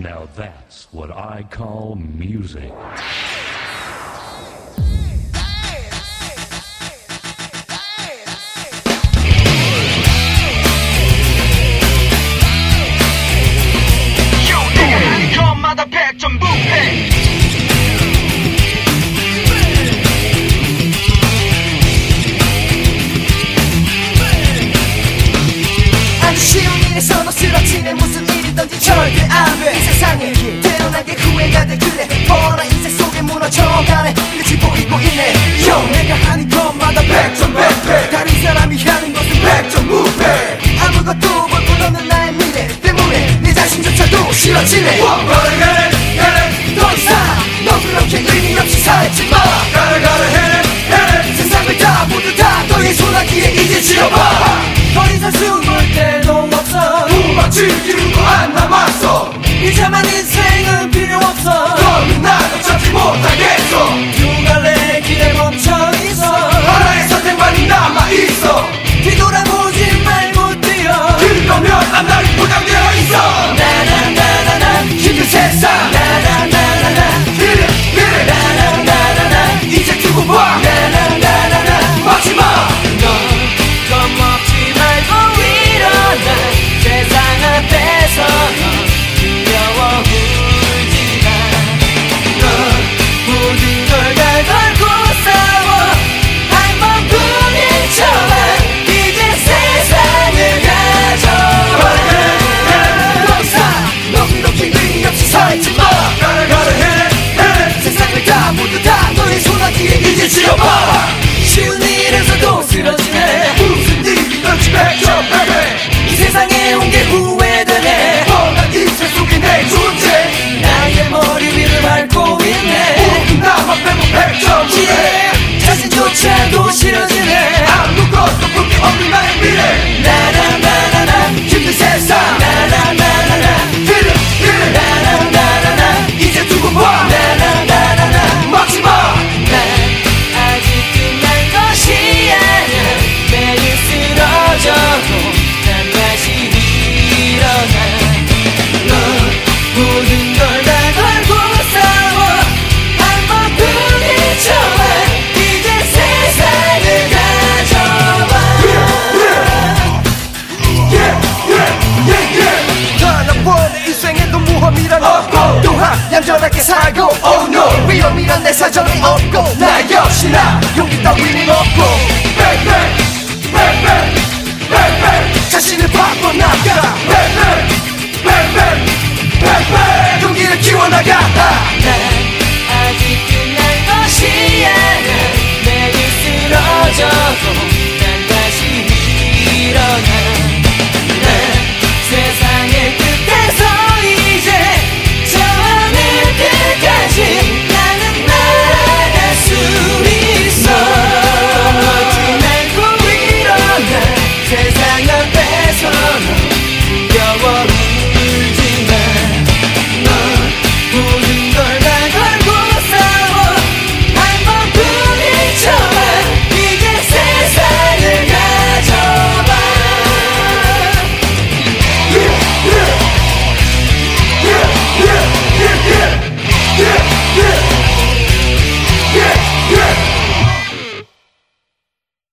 Now that's what I call music. 마다 100점 부패 아주 쉬운 일에서도 쓰러지네 무슨 일이든지 절대 안돼 이 세상에 태어나게 후회가 돼 그래 뻔한 인생 속에 무너져가네 끝이 보이고 있네 Yo 내가 하는 것마다 100점 100배 다른 사람이 하는 것은 100점 무패 아무것도 볼 것 없는 나의 미래 때문에 내 자신조차도 싫어지네 더 이상 너 그렇게 의미 없이 살지 마 가라 해 세상을 다 모두 다 너의 소나기에 이제 지어봐 더 이상 숨을 데도 없어 도망 즐기는 거 안 남았어 이제만 인생은 필요 없어 너는 나도 찾지 못하겠어 누가 내 길에 멈춰있어 하나의 선택만이 남아있어 뒤돌아보지 말고 뛰어 그러면 앞날이 보장되어 있어 나나나나나 힘든 세상 나나나나나 그래 나나나나나 이제 두고 봐 나나나나나 마지막 넌 겁먹지 말고 일어나 세상 앞에서 넌 두려워 울지 마 넌 모든 걸 다 걸고 싸워 한 번뿐인 척만 이제 세상을 가져와 더 이상 너 그렇게 의미 없이 살지 마 가라 해 세상을 다 모두 다 너의 소나기에 이제 지어봐 쉬운 일에서도 쓰러지네 무슨 일이 넌지 100점 이 세상에 온 게 후회되네 뻔한 인생 속에 내 존재 나의 머리 위를 밟고 있네 모든 나만 빼고 100점 자신조차도 싫어지네 아무것도 볼 게 없는 나의 미래 나나나나나 힘든 세상 나나나나나 그래 나나나나나 이제 두고 봐 나나나나나 마지막 난 아직 끝난 것이 아니야 매일 쓰러져도 난 다시 일어나 넌 모든 걸 다 걸고 싸워 한 번뿐인 척만 이제 세상을 가져와 하나뿐인 인생에도 모험이란 없고 또한 얌전하게 살고 Oh no 위험이란 내 사정이 없고